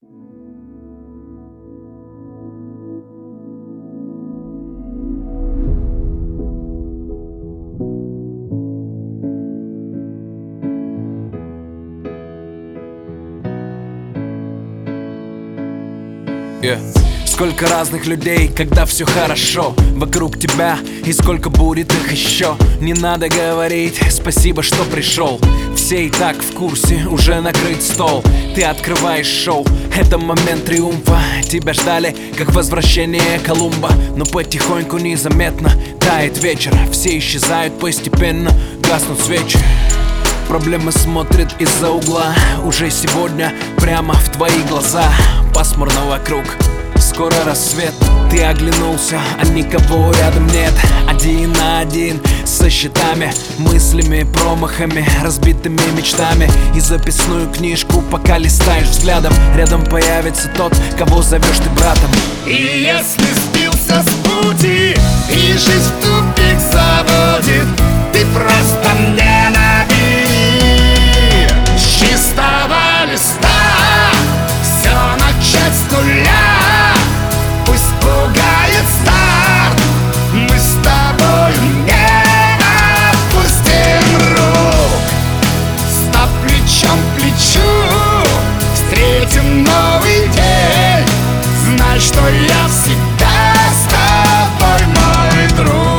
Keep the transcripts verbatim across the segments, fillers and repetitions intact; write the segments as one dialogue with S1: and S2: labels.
S1: Yeah. Сколько разных людей, когда все хорошо вокруг тебя, и сколько будет их еще. Не надо говорить спасибо, что пришел. Все и так в курсе, уже накрыт стол. Ты открываешь шоу, это момент триумфа. Тебя ждали, как возвращение Колумба. Но потихоньку незаметно тает вечер. Все исчезают постепенно, гаснут свечи. Проблемы смотрят из-за угла. Уже сегодня прямо в твои глаза. Пасмурно вокруг, скоро рассвет. Ты оглянулся, а никого рядом нет. Один на один со счетами, мыслями, промахами, разбитыми мечтами. И записную книжку пока листаешь взглядом. Рядом появится тот, кого зовешь ты братом.
S2: И если сбился с пути и жизнь в тупик заводит, ты просто мне набери с чистого листа. Все начать с нуля, пусть пугает старт. Мы с тобою не опустим рук. Став плечом к плечу, встретим новый день. Знай, что я всегда с тобой, мой друг.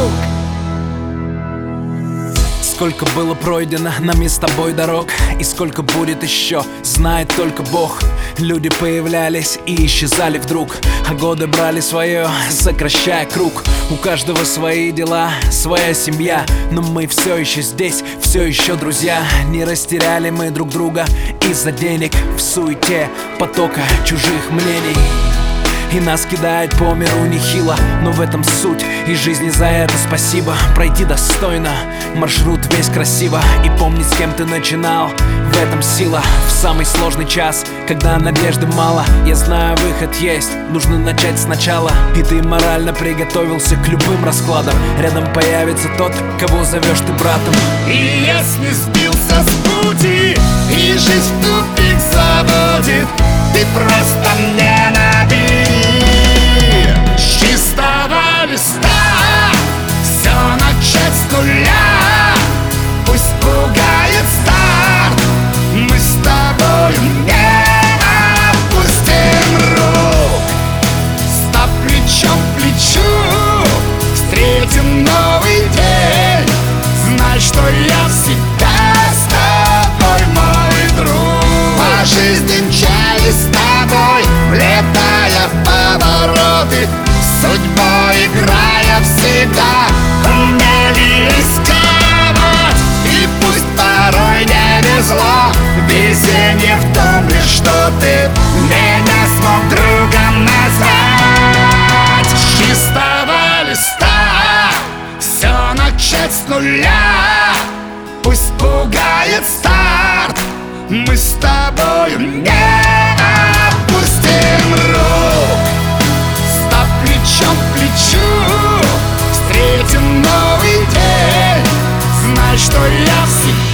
S1: Сколько было пройдено нами с тобой дорог, и сколько будет еще, знает только Бог. Люди появлялись и исчезали вдруг, а годы брали свое, сокращая круг. У каждого свои дела, своя семья, но мы все еще здесь, все еще друзья. Не растеряли мы друг друга из-за денег в суете потока чужих мнений. И нас кидает по миру нехило, но в этом суть, и жизни за это спасибо. Пройти достойно, маршрут весь красиво. И помни, с кем ты начинал, в этом сила. В самый сложный час, когда надежды мало, я знаю, выход есть, нужно начать сначала. И ты морально приготовился к любым раскладам. Рядом появится тот, кого зовешь ты братом.
S2: И если сбился с пути и жизнь в тупик заводит, ты просто мне набери с чистого листа. Все начать с нуля, пусть пугает старт. Мы с тобою не опустим рук. Став плечом к плечу, встретим новый день. Знай, что я всегда с тобой, мой друг. По жизни мчались с тобой, влетая в повороты, судьбой играя всегда умели рисковать. И пусть порой не везло, везение в том лишь, что ты меня смог другом назвать. С чистого листа все начать с нуля, пусть пугает старт. Мы с тобою не опустим рук. Став плечом к плечу, встретим новый день. Знай, что я всегда